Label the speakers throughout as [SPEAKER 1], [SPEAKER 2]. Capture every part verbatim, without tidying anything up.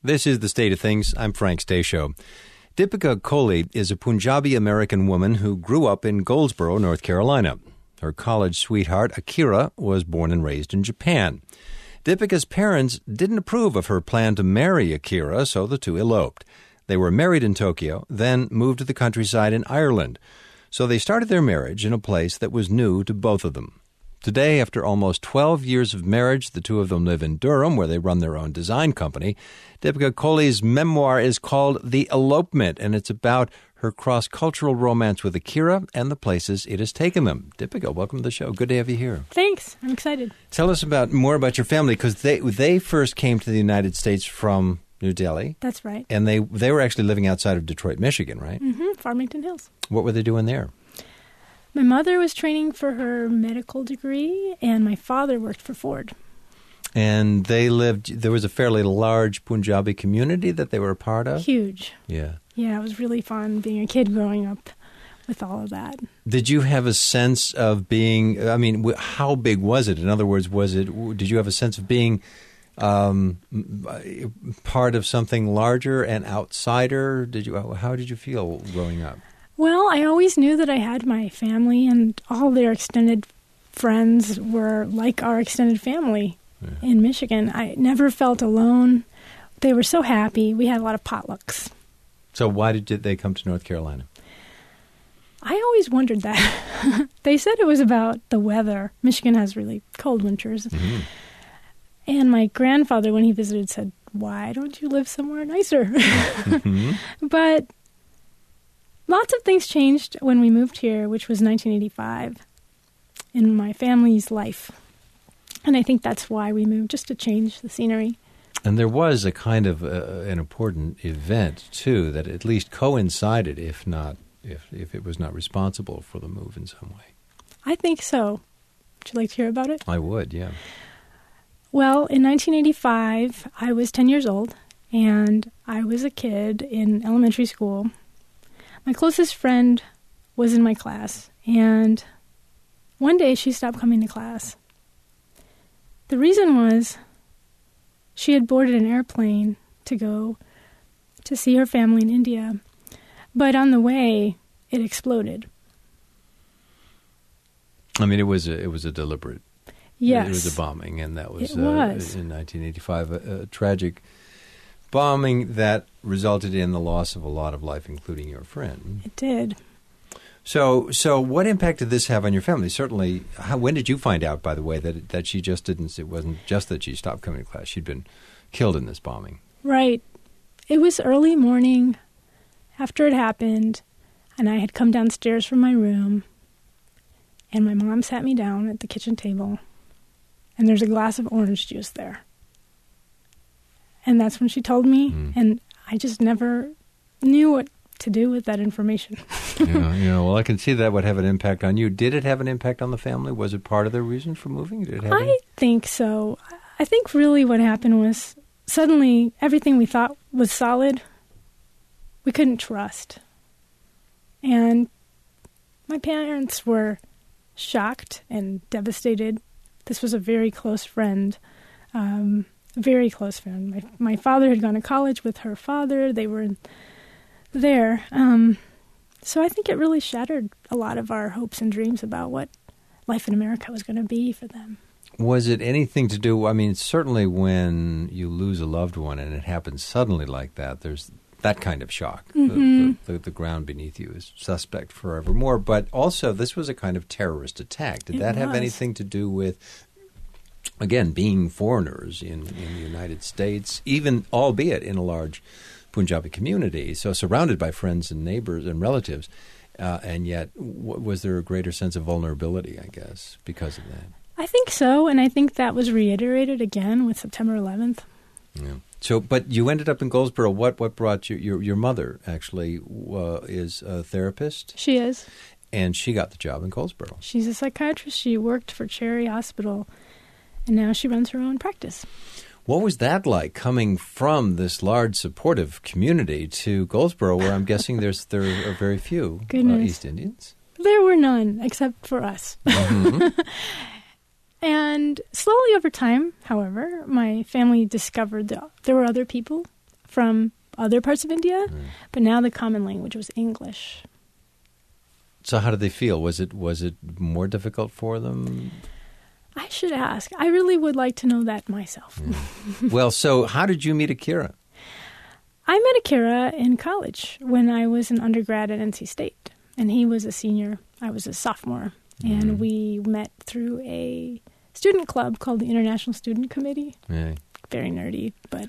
[SPEAKER 1] This is The State of Things. I'm Frank Stasio. Deepika Kohli is a Punjabi-American woman who grew up in Goldsboro, North Carolina. Her college sweetheart, Akira, was born and raised in Japan. Deepika's parents didn't approve of her plan to marry Akira, so the two eloped. They were married in Tokyo, then moved to the countryside in Ireland. So they started their marriage in a place that was new to both of them. Today, after almost twelve years of marriage, the two of them live in Durham, where they run their own design company. Deepika Kohli's memoir is called The Elopement, and it's about her cross-cultural romance with Akira and the places it has taken them. Deepika, welcome to the show. Good to have you here.
[SPEAKER 2] Thanks. I'm excited.
[SPEAKER 1] Tell us about more about your family, because they they first came to the United States from New Delhi.
[SPEAKER 2] That's right.
[SPEAKER 1] And they, they were actually living outside of Detroit, Michigan, right?
[SPEAKER 2] Mm-hmm. Farmington Hills.
[SPEAKER 1] What were they doing there?
[SPEAKER 2] My mother was training for her medical degree, and my father worked for Ford.
[SPEAKER 1] And they lived, there was a fairly large Punjabi community that they were a part of?
[SPEAKER 2] Huge.
[SPEAKER 1] Yeah.
[SPEAKER 2] Yeah, it was really fun being a kid growing up with all of that.
[SPEAKER 1] Did you have a sense of being, I mean, how big was it? In other words, was it, did you have a sense of being um, part of something larger, an outsider? Did you, how did you feel growing up?
[SPEAKER 2] Well, I always knew that I had my family, and all their extended friends were like our extended family yeah. in Michigan. I never felt alone. They were so happy. We had a lot of potlucks.
[SPEAKER 1] So why did they come to North Carolina?
[SPEAKER 2] I always wondered that. They said it was about the weather. Michigan has really cold winters. Mm-hmm. And my grandfather, when he visited, said, "Why don't you live somewhere nicer?" Mm-hmm. But lots of things changed when we moved here, which was nineteen eighty-five, in my family's life. And I think that's why we moved, just to change the scenery.
[SPEAKER 1] And there was a kind of uh, an important event, too, that at least coincided, if not, if, if it was not responsible for the move in some way.
[SPEAKER 2] I think so. Would you like to hear about it?
[SPEAKER 1] I would, yeah.
[SPEAKER 2] Well, in nineteen eighty-five, I was ten years old, and I was a kid in elementary school. My closest friend was in my class, and one day she stopped coming to class. The reason was she had boarded an airplane to go to see her family in India, but on the way, it exploded.
[SPEAKER 1] I mean, it was a, it was a deliberate.
[SPEAKER 2] Yes.
[SPEAKER 1] It was a bombing, and that was,
[SPEAKER 2] it was.
[SPEAKER 1] Uh, in nineteen eighty-five, a, a tragic bombing that resulted in the loss of a lot of life, including your friend.
[SPEAKER 2] It did.
[SPEAKER 1] So, so what impact did this have on your family? Certainly, how, when did you find out, by the way, that that she just didn't? It wasn't just that she stopped coming to class; she'd been killed in this bombing.
[SPEAKER 2] Right. It was early morning after it happened, and I had come downstairs from my room, and my mom sat me down at the kitchen table, and there's a glass of orange juice there. And that's when she told me, mm. and I just never knew what to do with that information.
[SPEAKER 1] yeah, you know, well, I can see that would have an impact on you. Did it have an impact on the family? Was it part of the reason for moving? Did it have
[SPEAKER 2] I
[SPEAKER 1] any?
[SPEAKER 2] think so. I think really what happened was suddenly everything we thought was solid, we couldn't trust. And my parents were shocked and devastated. This was a very close friend. Um, Very close friend. My my father had gone to college with her father. They were there. Um, so I think it really shattered a lot of our hopes and dreams about what life in America was going to be for them.
[SPEAKER 1] Was it anything to do, I mean, certainly when you lose a loved one and it happens suddenly like that, there's that kind of shock.
[SPEAKER 2] Mm-hmm.
[SPEAKER 1] The, the, the ground beneath you is suspect forevermore. But also, this was a kind of terrorist attack. Did
[SPEAKER 2] It
[SPEAKER 1] that have
[SPEAKER 2] was.
[SPEAKER 1] anything to do with, again, being foreigners in, in the United States, even albeit in a large Punjabi community, so surrounded by friends and neighbors and relatives, uh, and yet w- was there a greater sense of vulnerability, I guess, because of that?
[SPEAKER 2] I think so, and I think that was reiterated again with September eleventh.
[SPEAKER 1] Yeah. So, but you ended up in Goldsboro. What what brought you? Your your mother actually uh, is a therapist.
[SPEAKER 2] She is,
[SPEAKER 1] and she got the job in Goldsboro.
[SPEAKER 2] She's a psychiatrist. She worked for Cherry Hospital, and now she runs her own practice.
[SPEAKER 1] What was that like, coming from this large supportive community to Goldsboro, where I'm guessing there's there are very few uh, East Indians?
[SPEAKER 2] There were none, except for us. Mm-hmm. And slowly over time, however, my family discovered that there were other people from other parts of India,
[SPEAKER 1] Mm.
[SPEAKER 2] but now the common language was English.
[SPEAKER 1] So how did they feel? Was it was it more difficult for them?
[SPEAKER 2] I should ask. I really would like to know that myself.
[SPEAKER 1] Mm. Well, so how did you meet Akira?
[SPEAKER 2] I met Akira in college when I was an undergrad at N C State, and he was a senior. I was a sophomore,
[SPEAKER 1] Mm.
[SPEAKER 2] and we met through a student club called the International Student Committee.
[SPEAKER 1] Yeah.
[SPEAKER 2] Very nerdy, but...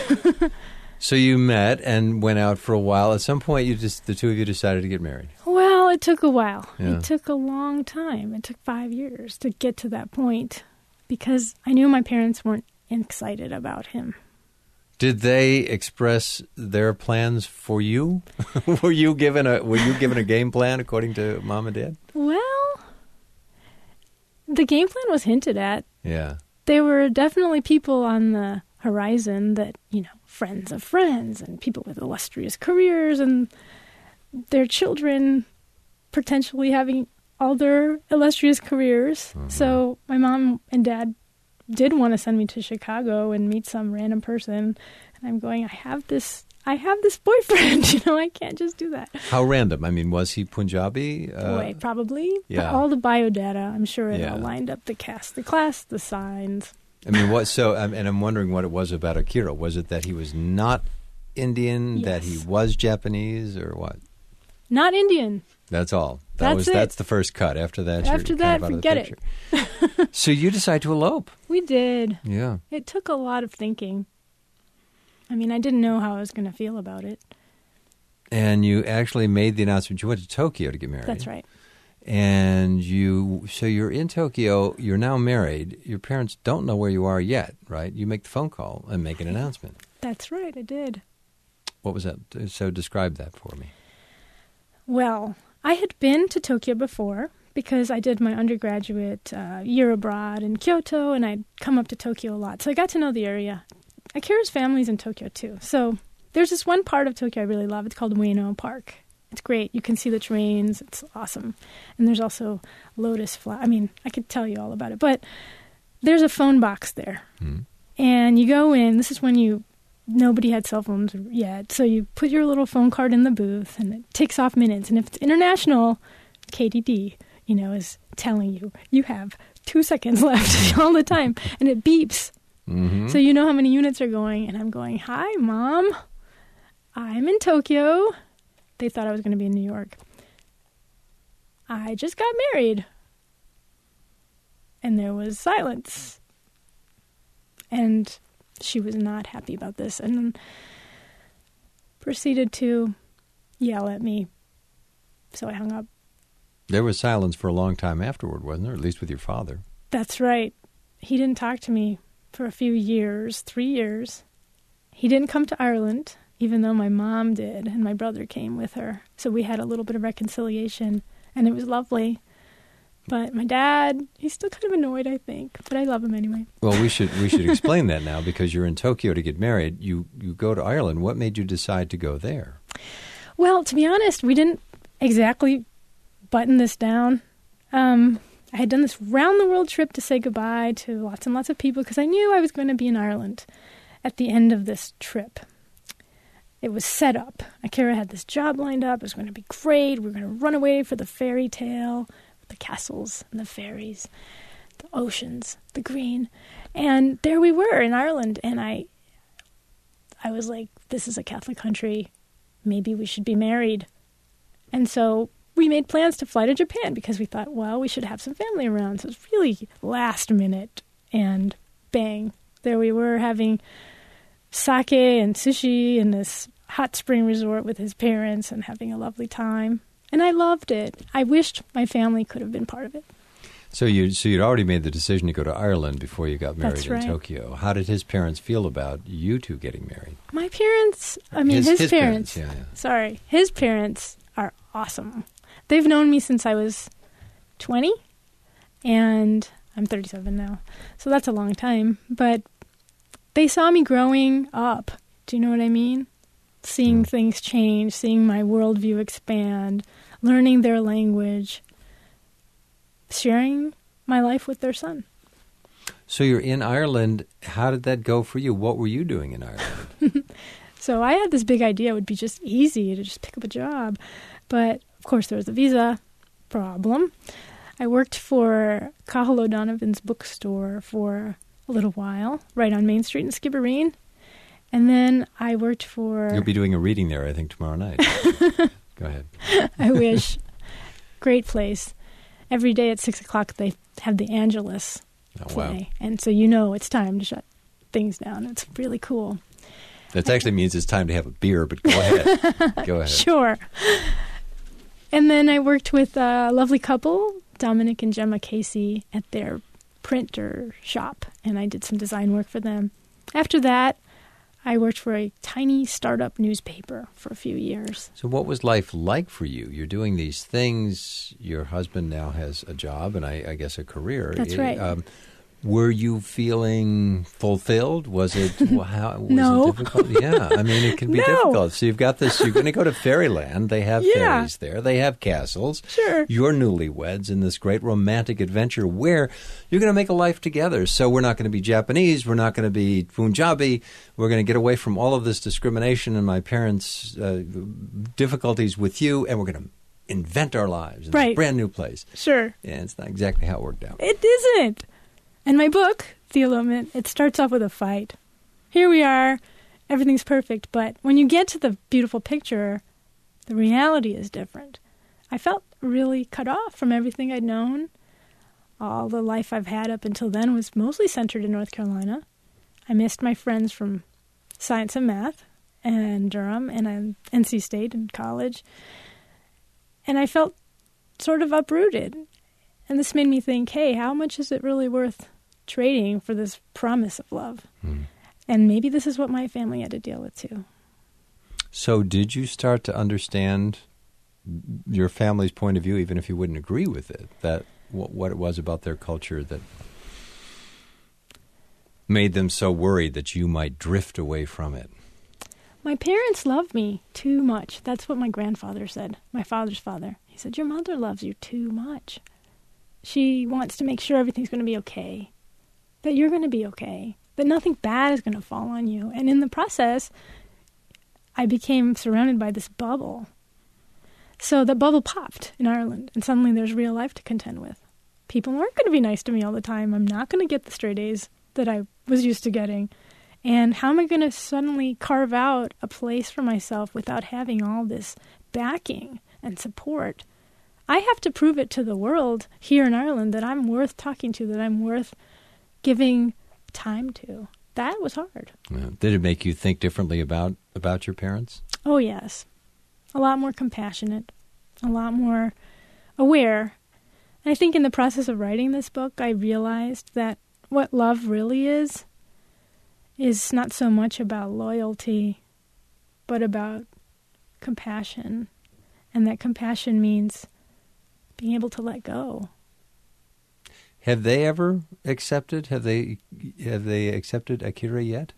[SPEAKER 1] So you met and went out for a while. At some point, you just the two of you decided to get married.
[SPEAKER 2] Well, it took a while.
[SPEAKER 1] Yeah.
[SPEAKER 2] It took a long time. It took five years to get to that point because I knew my parents weren't excited about him.
[SPEAKER 1] Did they express their plans for you? were you given a Were you given a game plan according to mom and dad?
[SPEAKER 2] Well, the game plan was hinted at.
[SPEAKER 1] Yeah.
[SPEAKER 2] There were definitely people on the horizon that, you know, friends of friends and people with illustrious careers and their children potentially having all their illustrious careers.
[SPEAKER 1] Mm-hmm.
[SPEAKER 2] So my mom and dad did want to send me to Chicago and meet some random person. And I'm going, I have this, I have this boyfriend, you know, I can't just do that.
[SPEAKER 1] How random? I mean, was he Punjabi? Uh,
[SPEAKER 2] Boy, probably.
[SPEAKER 1] yeah.
[SPEAKER 2] But all the biodata, I'm sure it
[SPEAKER 1] Yeah.
[SPEAKER 2] all lined up, the cast, the class, the signs.
[SPEAKER 1] I mean, what? So, um, and I'm wondering what it was about Akira. Was it that he was not Indian,
[SPEAKER 2] Yes.
[SPEAKER 1] that he was Japanese, or what?
[SPEAKER 2] Not Indian.
[SPEAKER 1] That's all. That
[SPEAKER 2] That's
[SPEAKER 1] was
[SPEAKER 2] it.
[SPEAKER 1] That's the first cut. After that,
[SPEAKER 2] After
[SPEAKER 1] you're
[SPEAKER 2] that,
[SPEAKER 1] kind of
[SPEAKER 2] forget
[SPEAKER 1] out of the picture. So you decide to elope.
[SPEAKER 2] We did.
[SPEAKER 1] Yeah.
[SPEAKER 2] It took a lot of thinking. I mean, I didn't know how I was going to feel about it.
[SPEAKER 1] And you actually made the announcement. You went to Tokyo to get married.
[SPEAKER 2] That's right.
[SPEAKER 1] And you, so you're in Tokyo. You're now married. Your parents don't know where you are yet, right? You make the phone call and make an announcement.
[SPEAKER 2] That's right, I did.
[SPEAKER 1] What was that? So describe that for me.
[SPEAKER 2] Well, I had been to Tokyo before because I did my undergraduate uh, year abroad in Kyoto, and I'd come up to Tokyo a lot. So I got to know the area. Akira's family's in Tokyo, too. So there's this one part of Tokyo I really love. It's called Ueno Park. It's great. You can see the trains. It's awesome. And there's also lotus flower. I mean, I could tell you all about it. But there's a phone box there.
[SPEAKER 1] Hmm.
[SPEAKER 2] And you go in. This is when you... Nobody had cell phones yet. So you put your little phone card in the booth, and it takes off minutes. And if it's international, K D D, you know, is telling you, you have two seconds left all the time. And it beeps.
[SPEAKER 1] Mm-hmm.
[SPEAKER 2] So you know how many units are going. And I'm going, hi, Mom. I'm in Tokyo. They thought I was going to be in New York. I just got married. And there was silence. And she was not happy about this and proceeded to yell at me. So I hung up.
[SPEAKER 1] There was silence for a long time afterward, wasn't there? At least with your father.
[SPEAKER 2] That's right. He didn't talk to me for a few years, three years. He didn't come to Ireland, even though my mom did, and my brother came with her. So we had a little bit of reconciliation, and it was lovely. But my dad, he's still kind of annoyed, I think. But I love him anyway.
[SPEAKER 1] Well, we should we should explain that now because you're in Tokyo to get married. You you go to Ireland. What made you decide to go there?
[SPEAKER 2] Well, to be honest, we didn't exactly button this down. Um, I had done this round-the-world trip to say goodbye to lots and lots of people because I knew I was going to be in Ireland at the end of this trip. It was set up. Akira had this job lined up. It was going to be great. We were going to run away for the fairy tale. The castles and the fairies, the oceans, the green. And there we were in Ireland. And I I was like, this is a Catholic country. Maybe we should be married. And so we made plans to fly to Japan because we thought, well, we should have some family around. So it was really last minute. And bang, there we were having sake and sushi in this hot spring resort with his parents and having a lovely time. And I loved it. I wished my family could have been part of it.
[SPEAKER 1] So you so you'd already made the decision to go to Ireland before you got married
[SPEAKER 2] That's
[SPEAKER 1] in
[SPEAKER 2] right.
[SPEAKER 1] Tokyo. How did his parents feel about you two getting married?
[SPEAKER 2] My parents, I mean,
[SPEAKER 1] His-
[SPEAKER 2] his,
[SPEAKER 1] his
[SPEAKER 2] parents,
[SPEAKER 1] parents, yeah, yeah.
[SPEAKER 2] sorry, his parents are awesome. They've known me since I was twenty, and I'm thirty-seven now. So that's a long time. But they saw me growing up. Do you know what I mean? Seeing
[SPEAKER 1] Mm.
[SPEAKER 2] things change, seeing my worldview expand, learning their language, sharing my life with their son.
[SPEAKER 1] So you're in Ireland. How did that go for you? What were you doing in Ireland?
[SPEAKER 2] So I had this big idea it would be just easy to just pick up a job. But, of course, there was a visa problem. I worked for Cahill O'Donovan's bookstore for a little while, right on Main Street in Skibbereen. And then I worked for...
[SPEAKER 1] You'll be doing a reading there, I think, tomorrow night. Go ahead.
[SPEAKER 2] I wish. Great place. Every day at six o'clock they have the Angelus
[SPEAKER 1] oh,
[SPEAKER 2] play.
[SPEAKER 1] Wow.
[SPEAKER 2] And so you know it's time to shut things down. It's really cool.
[SPEAKER 1] That actually means it's time to have a beer, but go ahead. Go ahead.
[SPEAKER 2] Sure. And then I worked with a lovely couple, Dominic and Gemma Casey, at their printer shop, and I did some design work for them. After that, I worked for a tiny startup newspaper for a few years.
[SPEAKER 1] So what was life like for you? You're doing these things. Your husband now has a job and I, I guess a career.
[SPEAKER 2] That's right.
[SPEAKER 1] Um, were you feeling fulfilled? Was it how was
[SPEAKER 2] no.
[SPEAKER 1] it difficult? Yeah, I mean it can be
[SPEAKER 2] no.
[SPEAKER 1] difficult. So you've got this. You're going to go to Fairyland. They have
[SPEAKER 2] yeah.
[SPEAKER 1] fairies there. They have castles.
[SPEAKER 2] Sure.
[SPEAKER 1] You're newlyweds in this great romantic adventure where you're going to make a life together. So we're not going to be Japanese. We're not going to be Punjabi. We're going to get away from all of this discrimination and my parents' uh, difficulties with you, and we're going to invent our lives in
[SPEAKER 2] right.
[SPEAKER 1] this brand new place.
[SPEAKER 2] Sure.
[SPEAKER 1] And it's not exactly how it worked out.
[SPEAKER 2] It isn't. And my book, The Elopement, it starts off with a fight. Here we are. Everything's perfect. But when you get to the beautiful picture, the reality is different. I felt really cut off from everything I'd known. All the life I've had up until then was mostly centered in North Carolina. I missed my friends from science and math and Durham and N C State and college. And I felt sort of uprooted. And this made me think, hey, how much is it really worth trading for this promise of love? Mm. And maybe this is what my family had to deal with too.
[SPEAKER 1] So did you start to understand your family's point of view, even if you wouldn't agree with it, that what, what it was about their culture that made them so worried that you might drift away from it?
[SPEAKER 2] My parents love me too much. That's what my grandfather said, my father's father. He said, your mother loves you too much. She wants to make sure everything's going to be okay, that you're going to be okay, that nothing bad is going to fall on you. And in the process, I became surrounded by this bubble. So the bubble popped in Ireland, and suddenly there's real life to contend with. People aren't going to be nice to me all the time. I'm not going to get the straight A's that I was used to getting. And how am I going to suddenly carve out a place for myself without having all this backing and support? I have to prove it to the world here in Ireland that I'm worth talking to, that I'm worth giving time to. That was hard.
[SPEAKER 1] Yeah. Did it make you think differently about, about your parents?
[SPEAKER 2] Oh, yes. A lot more compassionate, a lot more aware. And I think in the process of writing this book, I realized that what love really is, is not so much about loyalty, but about compassion. And that compassion means being able to let go.
[SPEAKER 1] Have they ever accepted? Have they have they accepted Akira yet?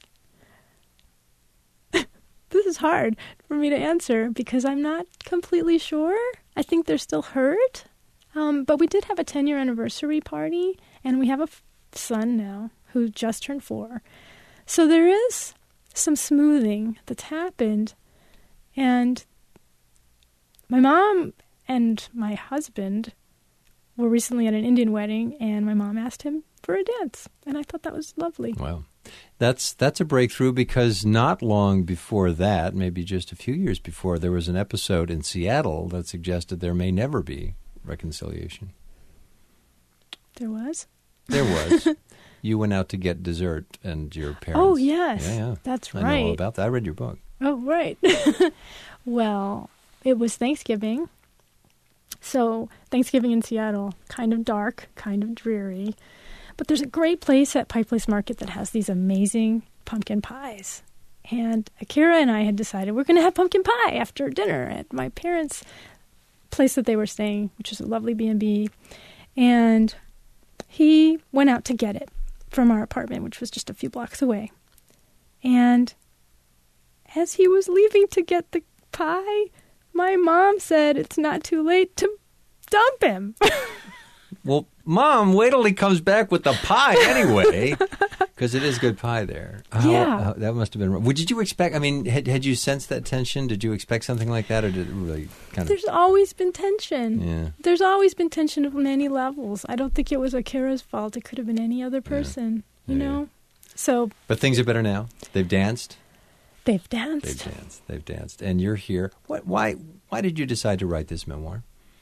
[SPEAKER 2] This is hard for me to answer because I'm not completely sure. I think they're still hurt. Um, but we did have a ten-year anniversary party, and we have a f- son now who just turned four. So there is some smoothing that's happened. And my mom and my husband were recently at an Indian wedding, and my mom asked him for a dance, and I thought that was lovely.
[SPEAKER 1] Wow. That's that's a breakthrough because not long before that, maybe just a few years before, there was an episode in Seattle that suggested there may never be reconciliation.
[SPEAKER 2] There was?
[SPEAKER 1] There was. You went out to get dessert and your parents.
[SPEAKER 2] Oh, yes.
[SPEAKER 1] Yeah, yeah.
[SPEAKER 2] That's
[SPEAKER 1] I
[SPEAKER 2] right.
[SPEAKER 1] know all about that. I read your book.
[SPEAKER 2] Oh, right. Well, it was Thanksgiving. So Thanksgiving in Seattle, kind of dark, kind of dreary. But there's a great place at Pike Place Market that has these amazing pumpkin pies. And Akira and I had decided we're going to have pumpkin pie after dinner at my parents' place that they were staying, which is a lovely B and B. And he went out to get it from our apartment, which was just a few blocks away. And as he was leaving to get the pie, my mom said it's not too late to dump him.
[SPEAKER 1] Well, Mom, wait till he comes back with the pie anyway, because it is good pie there. Oh,
[SPEAKER 2] Yeah.
[SPEAKER 1] oh, that must have been. What did you expect? I mean, had, had you sensed that tension? Did you expect something like that, or did it really kind of?
[SPEAKER 2] There's always been tension.
[SPEAKER 1] Yeah.
[SPEAKER 2] There's always been tension on many levels. I don't think it was Akira's fault. It could have been any other person,
[SPEAKER 1] Yeah.
[SPEAKER 2] you
[SPEAKER 1] Yeah.
[SPEAKER 2] know? So
[SPEAKER 1] But things are better now. They've danced.
[SPEAKER 2] they've danced.
[SPEAKER 1] They've danced. They've danced, and you're here. What? Why? Why did you decide to write this memoir?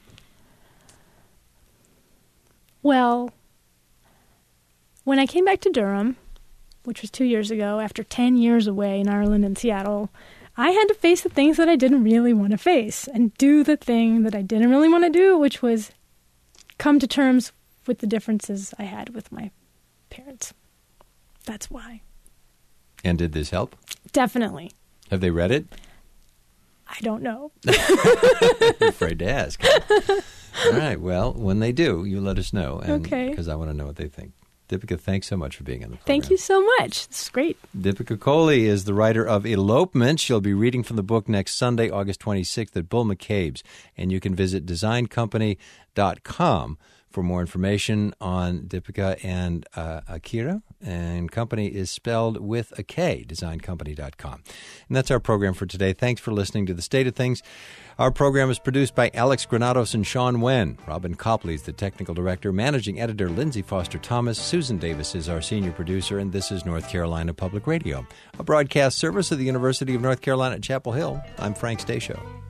[SPEAKER 2] Well, when I came back to Durham, which was two years ago, after ten years away in Ireland and Seattle, I had to face the things that I didn't really want to face and do the thing that I didn't really want to do, which was come to terms with the differences I had with my parents. That's why.
[SPEAKER 1] And did this help?
[SPEAKER 2] Definitely.
[SPEAKER 1] Have they read it?
[SPEAKER 2] I don't know.
[SPEAKER 1] I'm afraid to ask. All right. Well, when they do, you let us know. And,
[SPEAKER 2] Okay.
[SPEAKER 1] Because I want to know what they think. Deepika, thanks so much for being on the program.
[SPEAKER 2] Thank you so much. This is great.
[SPEAKER 1] Deepika Kohli is the writer of Elopement. She'll be reading from the book next Sunday, August twenty-sixth at Bull McCabe's. And you can visit design company dot com for more information on Deepika and uh, Akira. And company is spelled with a K, design company dot com. And that's our program for today. Thanks for listening to The State of Things. Our program is produced by Alex Granados and Sean Wen. Robin Copley is the technical director. Managing editor Lindsay Foster Thomas. Susan Davis is our senior producer. And this is North Carolina Public Radio, a broadcast service of the University of North Carolina at Chapel Hill. I'm Frank Stasio.